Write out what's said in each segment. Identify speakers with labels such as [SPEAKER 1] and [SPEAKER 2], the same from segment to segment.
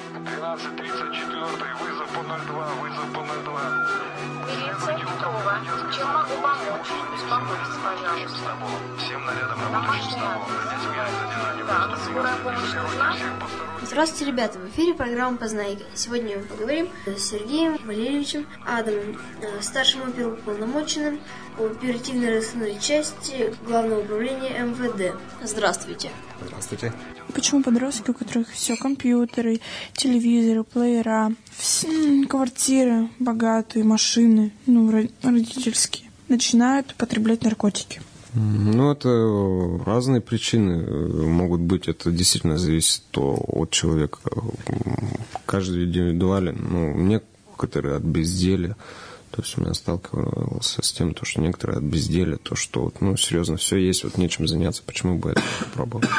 [SPEAKER 1] 1234, вызов по 02, вызов по 02.
[SPEAKER 2] Милиция Петрова. Чем могу помочь? Беспокойтесь, пожалуйста.
[SPEAKER 1] Всем нарядом работающим с тобой.
[SPEAKER 2] Да, скорая помощь нужна?
[SPEAKER 3] Здравствуйте, ребята! В эфире программа «Познайка». Сегодня мы поговорим с Сергеем Валерьевичем Адамовым, старшим оперуполномоченным оперативно-розыскной части Главного управления МВД. Здравствуйте!
[SPEAKER 4] Здравствуйте!
[SPEAKER 5] Почему подростки, у которых все компьютеры, телевизоры, плеера, квартиры богатые, машины, родительские, начинают употреблять наркотики?
[SPEAKER 4] Это разные причины могут быть. Это действительно зависит от человека. Каждый индивидуален. Некоторые от безделия. То есть у меня сталкивался с тем, что некоторые от безделия, то, что серьезно, все есть, нечем заняться, почему бы это не попробовать.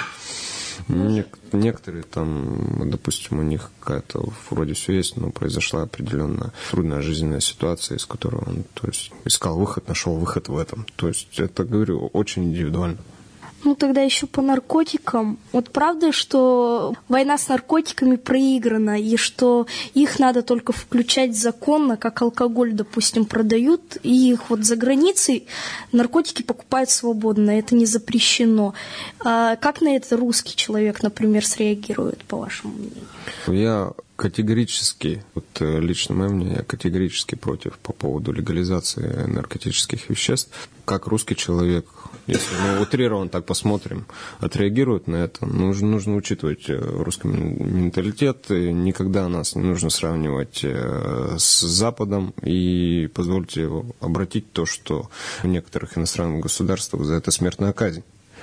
[SPEAKER 4] Некоторые там, допустим, у них какая-то вроде все есть, но произошла определенная трудная жизненная ситуация, из которой он, искал выход, нашел выход в этом. То есть это, говорю, очень индивидуально.
[SPEAKER 6] Тогда еще по наркотикам. Правда, что война с наркотиками проиграна, и что их надо только включать законно, как алкоголь, допустим, продают, и их за границей наркотики покупают свободно, это не запрещено. Как на это русский человек, например, среагирует, по вашему мнению?
[SPEAKER 4] Я категорически, лично мое мнение, я категорически против по поводу легализации наркотических веществ. Как русский человек, если мы утрированно так посмотрим, отреагирует на это, нужно учитывать русский менталитет. Никогда нас не нужно сравнивать с Западом. И позвольте обратить то, что в некоторых иностранных государствах за это смертная казнь.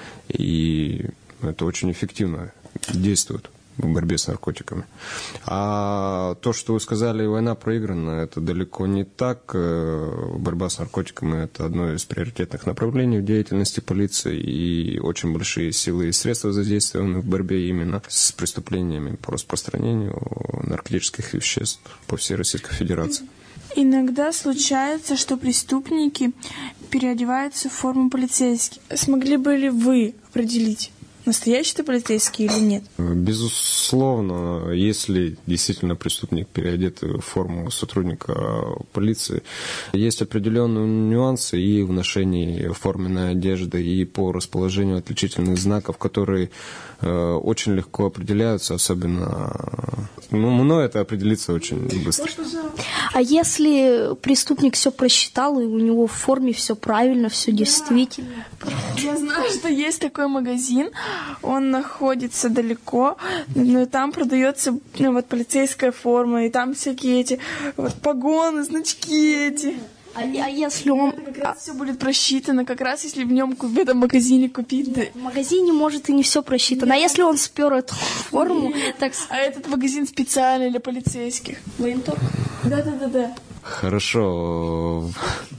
[SPEAKER 4] И это очень эффективно действует в борьбе с наркотиками. А то, что вы сказали, война проиграна, это далеко не так. Борьба с наркотиками – это одно из приоритетных направлений в деятельности полиции, и очень большие силы и средства задействованы в борьбе именно с преступлениями по распространению наркотических веществ по всей Российской Федерации.
[SPEAKER 5] Иногда случается, что преступники переодеваются в форму полицейских. Смогли бы ли вы определить, настоящий ты полицейский или нет?
[SPEAKER 4] Безусловно, если действительно преступник переодет в форму сотрудника полиции, есть определенные нюансы и в ношении форменной одежды, и по расположению отличительных знаков, которые очень легко определяются, особенно... мной это определится очень быстро.
[SPEAKER 6] А если преступник все просчитал, и у него в форме все правильно, все действительно?
[SPEAKER 5] Я знаю, что есть такой магазин, он находится далеко, но там продается полицейская форма, и там всякие эти погоны, значки эти.
[SPEAKER 6] А если он...
[SPEAKER 5] Как раз все будет просчитано, как раз если в нем в этом магазине купить. Да.
[SPEAKER 6] В магазине, может, и не все просчитано. А если он спер эту форму, так...
[SPEAKER 5] А этот магазин специальный для полицейских.
[SPEAKER 6] Военторг?
[SPEAKER 5] Да.
[SPEAKER 4] Хорошо.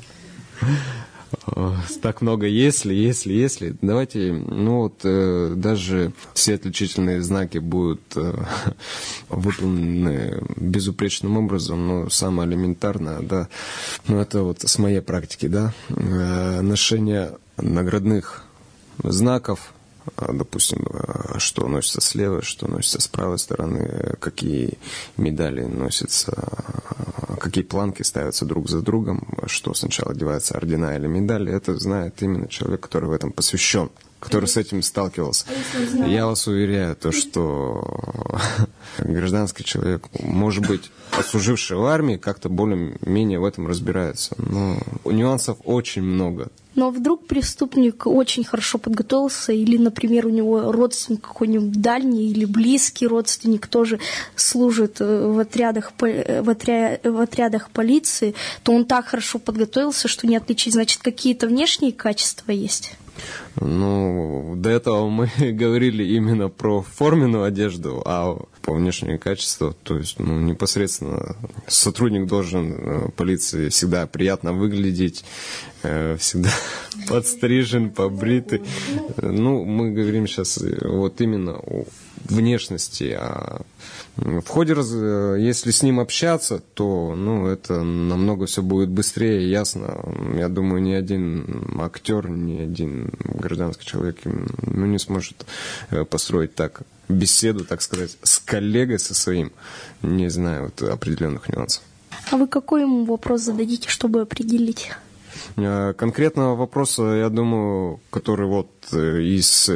[SPEAKER 4] Так много если. Давайте, даже все отличительные знаки будут выполнены безупречным образом, но самое элементарное, да, это с моей практики, да, ношение наградных знаков, допустим, что носится с левой, что носится с правой стороны, какие медали носятся, какие планки ставятся друг за другом, что сначала одеваются ордена или медали, это знает именно человек, который в этом посвящен, который с этим сталкивался. Я вас уверяю, что гражданский человек, может быть, отслуживший в армии, как-то более-менее в этом разбирается. Но нюансов очень много.
[SPEAKER 6] Но вдруг преступник очень хорошо подготовился, или, например, у него родственник какой-нибудь дальний или близкий родственник тоже служит в отрядах полиции, то он так хорошо подготовился, что не отличить. Значит, какие-то внешние качества есть?
[SPEAKER 4] До этого мы говорили именно про форменную одежду, а по внешнему качеству, то есть непосредственно сотрудник должен полиции всегда приятно выглядеть, всегда подстрижен, побритый. Мы говорим сейчас именно внешности, а в ходе, если с ним общаться, то это намного все будет быстрее и ясно. Я думаю, ни один актер, ни один гражданский человек не сможет построить так беседу, так сказать, с коллегой со своим, не зная определенных нюансов.
[SPEAKER 6] А вы какой ему вопрос зададите, чтобы определить?
[SPEAKER 4] Конкретного вопроса, я думаю, который из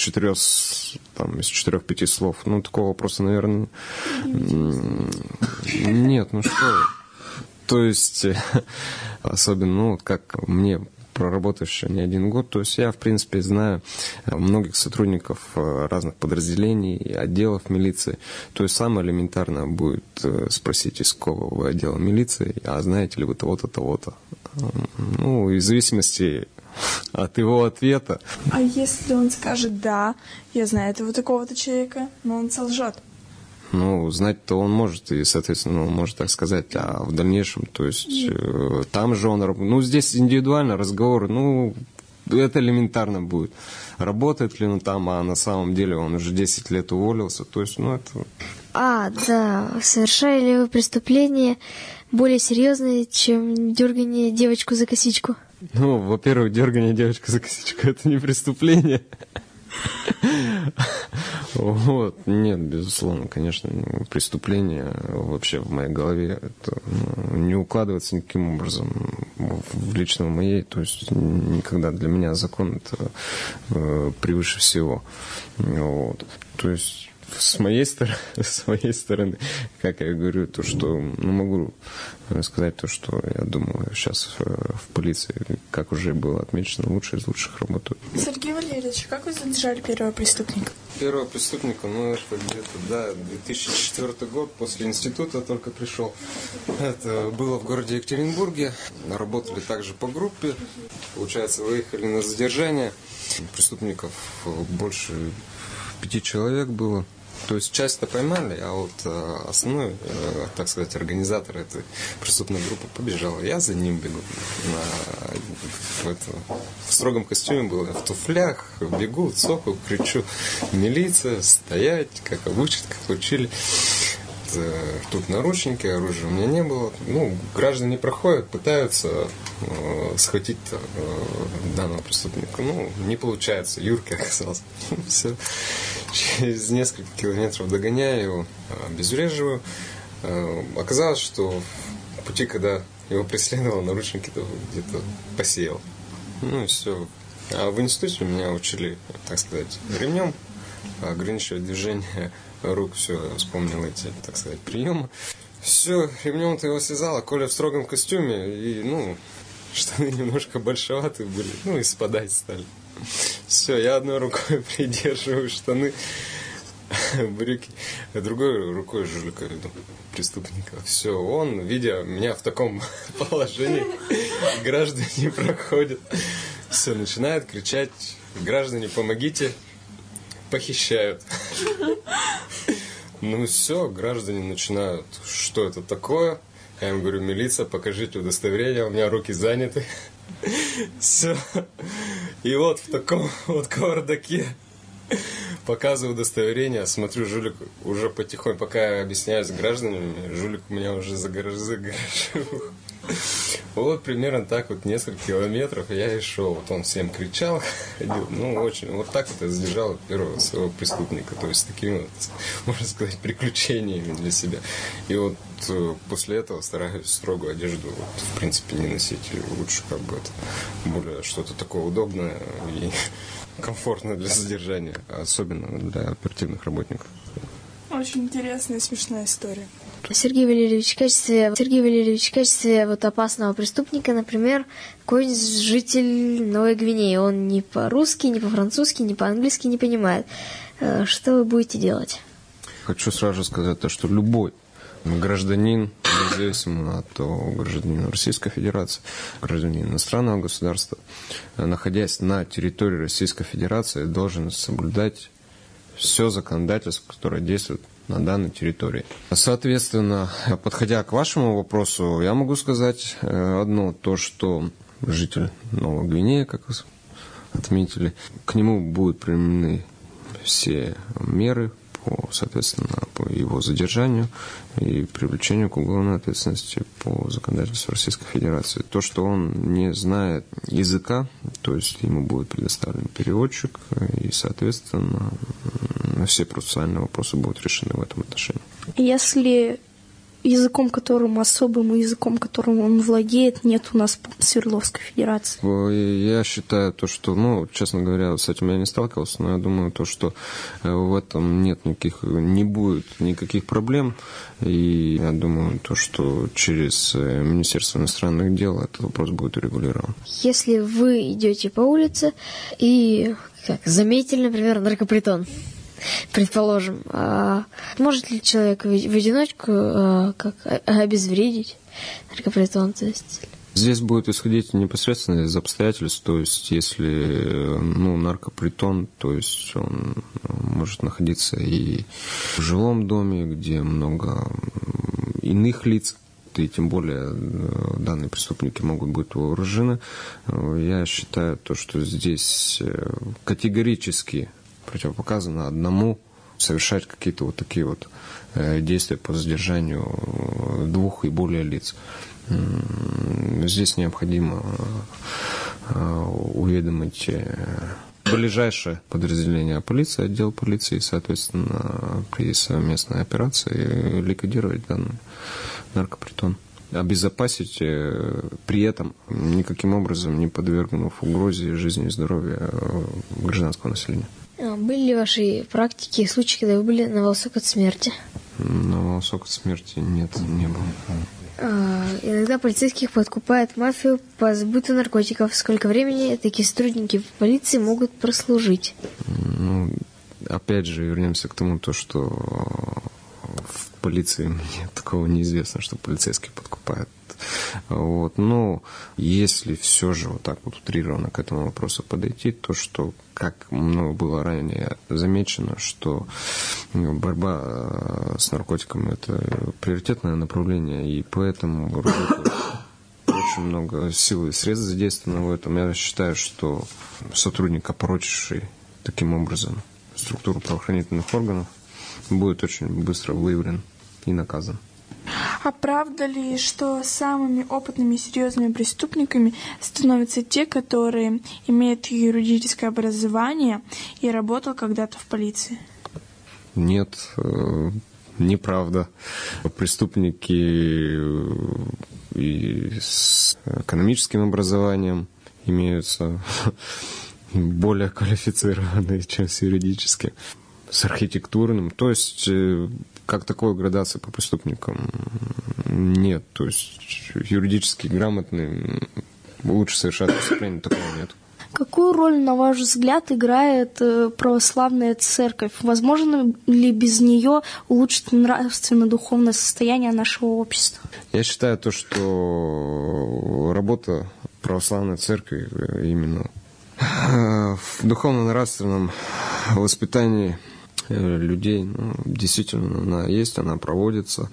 [SPEAKER 4] 4-5 слов, такого вопроса, наверное, нет, что. То есть, особенно, как мне, проработавший не один год, то есть я, в принципе, знаю многих сотрудников разных подразделений, отделов милиции. То есть самое элементарное будет спросить, из какого вы отдела милиции, а знаете ли вы того-то, того-то. И в зависимости от его ответа.
[SPEAKER 5] А если он скажет «да, я знаю этого такого-то человека», но он солжет?
[SPEAKER 4] Знать-то он может, и, соответственно, он может так сказать, а в дальнейшем, то есть, там же он, здесь индивидуально разговор, это элементарно будет. Работает ли он там, а на самом деле он уже 10 лет уволился, то есть, это...
[SPEAKER 3] Да, совершали ли вы преступления более серьезные, чем дергание девочку за косичку?
[SPEAKER 4] Во-первых, дергание девочку за косичку — это не преступление. Нет, безусловно, конечно, преступление вообще в моей голове это не укладывается никаким образом в лично моей, то есть никогда для меня закон это превыше всего. То есть с моей стороны, как я говорю, то, что могу сказать то, что я думаю сейчас в полиции, как уже было отмечено, лучшие из лучших работают.
[SPEAKER 5] Сергей Валерьевич, как вы задержали первого преступника?
[SPEAKER 4] Первого преступника, это где-то, 2004 год, после института только пришел. Это было в городе Екатеринбурге. Работали также по группе. Получается, выехали на задержание. Преступников больше 5 человек было. То есть часть-то поймали, а основной, так сказать, организатор этой преступной группы побежал. Я за ним бегу. В строгом костюме был, в туфлях, бегу, цокаю, кричу: милиция, стоять, как обучат, как учили. Тут наручники, оружия у меня не было. Граждане проходят, пытаются схватить данного преступника. Не получается. Юркий оказался. Все. Через несколько километров догоняю его, обезвреживаю. Оказалось, что в пути, когда его преследовал, наручники-то где-то посеял. И все. А в институте меня учили, так сказать, ремнем ограничивать движение рук, все, вспомнил эти, так сказать, приемы. Все, ремнем-то его связал, а Коля в строгом костюме, и, штаны немножко большеватые были, и спадать стали. Все, я одной рукой придерживаю штаны, брюки, а другой рукой жулика веду, преступника. Все, он, видя меня в таком положении, граждане проходят, все, начинает кричать: граждане, помогите, похищают. Все, граждане начинают: что это такое? Я им говорю: милиция, покажите удостоверение, у меня руки заняты. Все. И в таком кавардаке показываю удостоверение, смотрю, жулик уже потихоньку, пока я объясняюсь с гражданами, жулик у меня уже за гаражом. Примерно так несколько километров я и шел. Он всем кричал, ходил. Очень. Так я задержал первого своего преступника. То есть такими, можно сказать, приключениями для себя. И после этого стараюсь строгую одежду, в принципе, не носить. Лучше более что-то такое удобное и комфортное для содержания, особенно для оперативных работников.
[SPEAKER 5] Очень интересная и смешная история.
[SPEAKER 3] Сергей Валерьевич, в качестве опасного преступника, например, какой-нибудь житель Новой Гвинеи, он ни по-русски, ни по-французски, ни по-английски не понимает. Что вы будете делать?
[SPEAKER 4] Хочу сразу сказать, что любой гражданин, независимо от гражданина Российской Федерации, гражданин иностранного государства, находясь на территории Российской Федерации, должен соблюдать все законодательство, которое действует на данной территории. Соответственно, подходя к вашему вопросу, я могу сказать одно, то, что житель Новой Гвинеи, как вы отметили, к нему будут применены все меры соответственно, по его задержанию и привлечению к уголовной ответственности по законодательству Российской Федерации. То, что он не знает языка, то есть ему будет предоставлен переводчик, и, соответственно, все процессуальные вопросы будут решены в этом отношении.
[SPEAKER 6] Если языком, особым языком, которым он владеет, нет у нас в Свердловской Федерации?
[SPEAKER 4] Я считаю, что, честно говоря, с этим я не сталкивался, но я думаю, что в этом не будет никаких проблем. И я думаю, что через Министерство иностранных дел этот вопрос будет урегулирован.
[SPEAKER 7] Если вы идете по улице и заметили, например, наркопритон, предположим, может ли человек в одиночку обезвредить наркопритон?
[SPEAKER 4] Здесь будет исходить непосредственно из обстоятельств, то есть если наркопритон, то есть он может находиться и в жилом доме, где много иных лиц, и тем более данные преступники могут быть вооружены. Я считаю, что здесь категорически противопоказано одному совершать какие-то такие действия по задержанию 2 и более лиц. Здесь необходимо уведомить ближайшее подразделение полиции, отдел полиции, соответственно, при совместной операции ликвидировать данный наркопритон. Обезопасить при этом никаким образом не подвергнув угрозе жизни и здоровья гражданского населения.
[SPEAKER 7] Были ли в вашей практике случаи, когда вы были на волосок от смерти?
[SPEAKER 4] На волосок от смерти нет, не было.
[SPEAKER 7] Иногда полицейских подкупает мафия по сбыту наркотиков. Сколько времени такие сотрудники полиции могут прослужить?
[SPEAKER 4] Опять же, вернемся к тому, что в полиции мне такого неизвестно, что полицейские подкупают. Но если все же так утрированно к этому вопросу подойти, то что, как много было ранее замечено, что борьба с наркотиками – это приоритетное направление, и поэтому очень много сил и средств задействовано в этом. Я считаю, что сотрудник, опорочивший таким образом структуру правоохранительных органов, будет очень быстро выявлен и наказан.
[SPEAKER 5] А правда ли, что самыми опытными и серьезными преступниками становятся те, которые имеют юридическое образование и работал когда-то в полиции?
[SPEAKER 4] Нет, неправда. Преступники и с экономическим образованием имеются более квалифицированные, чем с юридическим, с архитектурным. То есть как такой градации по преступникам нет. То есть юридически грамотный лучше совершать преступление, такого нет.
[SPEAKER 6] Какую роль, на ваш взгляд, играет православная церковь? Возможно ли без нее улучшить нравственно-духовное состояние нашего общества?
[SPEAKER 4] Я считаю, что работа православной церкви именно в духовно-нравственном воспитании людей, действительно, она есть, она проводится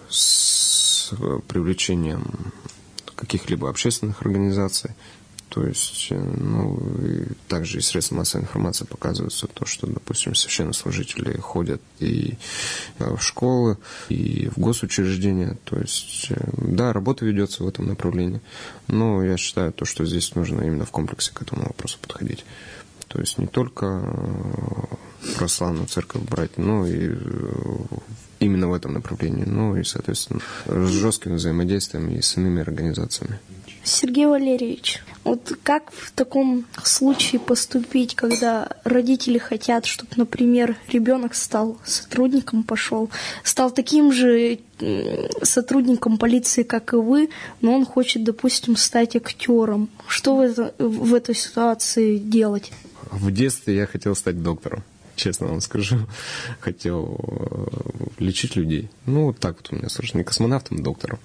[SPEAKER 4] с привлечением каких-либо общественных организаций. То есть, и также и средства массовой информации показываются то, что, допустим, священнослужители ходят и в школы, и в госучреждения. То есть, да, работа ведется в этом направлении. Но я считаю, что здесь нужно именно в комплексе к этому вопросу подходить. То есть не только православную церковь брать, но и именно в этом направлении, но и, соответственно, с жестким взаимодействием и с иными организациями.
[SPEAKER 6] Сергей Валерьевич, как в таком случае поступить, когда родители хотят, чтобы, например, ребенок стал сотрудником, стал таким же сотрудником полиции, как и вы, но он хочет, допустим, стать актером? Что в этой ситуации делать?
[SPEAKER 4] В детстве я хотел стать доктором, честно вам скажу. Хотел лечить людей. Так у меня сложно. Не космонавтом, а доктором.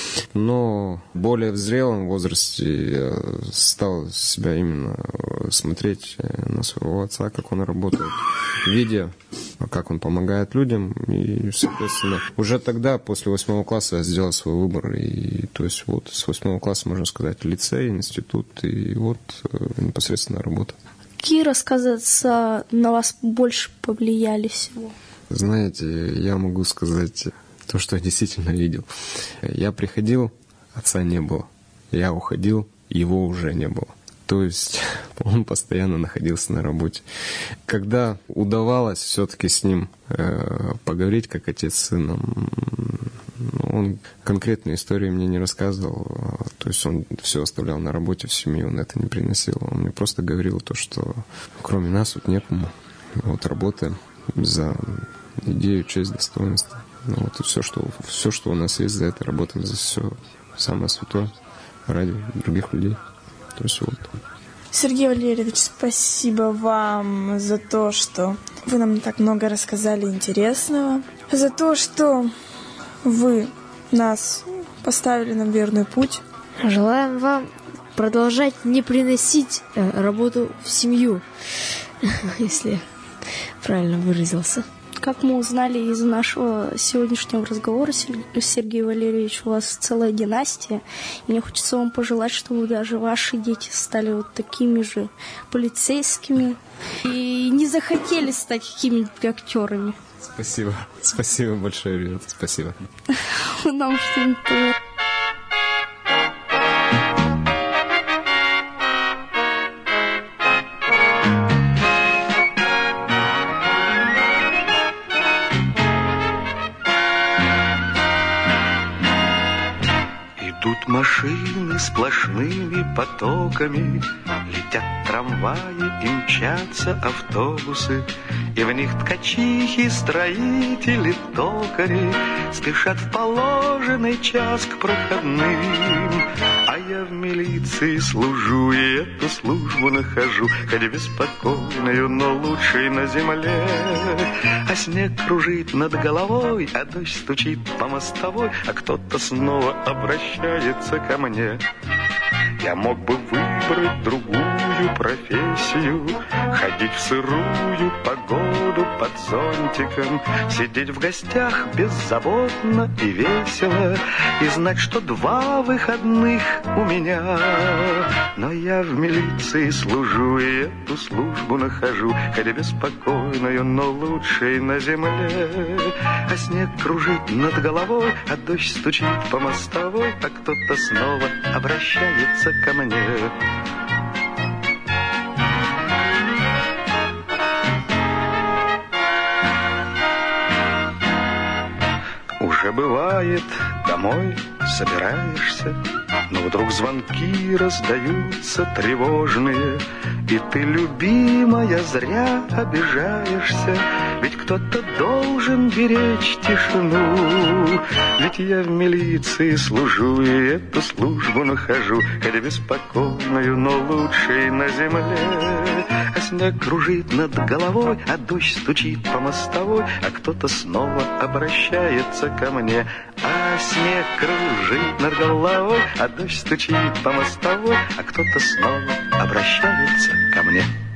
[SPEAKER 4] Но более в зрелом возрасте я стал себя именно смотреть на своего отца, как он работает, видя, как он помогает людям. И, соответственно, уже тогда, после 8 класса, я сделал свой выбор. И, то есть, с 8 класса, можно сказать, лицей, институт, и непосредственно работа.
[SPEAKER 6] Какие рассказы отца на вас больше повлияли всего?
[SPEAKER 4] Знаете, я могу сказать то, что я действительно видел. Я приходил, отца не было. Я уходил, его уже не было. То есть он постоянно находился на работе. Когда удавалось все-таки с ним поговорить, как отец с сыном, он конкретные истории мне не рассказывал. То есть он все оставлял на работе, в семью он это не приносил. Он мне просто говорил то, что кроме нас вот некому. Вот работаем за идею, честь, достоинство. Ну, вот и все, что у нас есть, за это работаем, за все самое святое ради других людей. То есть вот.
[SPEAKER 5] Сергей Валерьевич, спасибо вам за то, что вы нам так много рассказали интересного, за то, что вы нас поставили на верный путь.
[SPEAKER 7] Желаем вам продолжать не приносить работу в семью, если я правильно выразился.
[SPEAKER 6] Как мы узнали из нашего сегодняшнего разговора, Сергей Валерьевич, у вас целая династия. И мне хочется вам пожелать, чтобы даже ваши дети стали вот такими же полицейскими и не захотели стать какими-нибудь актерами.
[SPEAKER 4] Спасибо. Спасибо большое, ребята. Спасибо.
[SPEAKER 6] Нам что-нибудь...
[SPEAKER 8] Идут машины сплошными потоками, летят трамваи и мчатся автобусы, и в них ткачихи, строители, токари спешат в положенный час к проходным. А я в милиции служу и эту службу нахожу, хоть беспокойную, но лучшей на земле. А снег кружит над головой, а дождь стучит по мостовой, а кто-то снова обращается ко мне. Я мог бы выбрать другую профессию, ходить в сырую погоду под зонтиком, сидеть в гостях беззаботно и весело, и знать, что 2 выходных у меня. Но я в милиции служу и эту службу нахожу, хоть беспокойную, но лучшей на земле. А снег кружит над головой, а дождь стучит по мостовой, а кто-то снова обращается ко мне. Уже бывает, домой собираешься, но вдруг звонки раздаются тревожные, и ты, любимая, зря обижаешься, ведь кто-то должен беречь тишину. Ведь я в милиции служу и эту службу нахожу, хоть беспокойную, но лучшей на земле. А снег кружит над головой, а дождь стучит по мостовой, а кто-то снова обращается ко мне. А снег кружит над головой, а дождь стучит по мостовой, а кто-то снова обращается ко мне.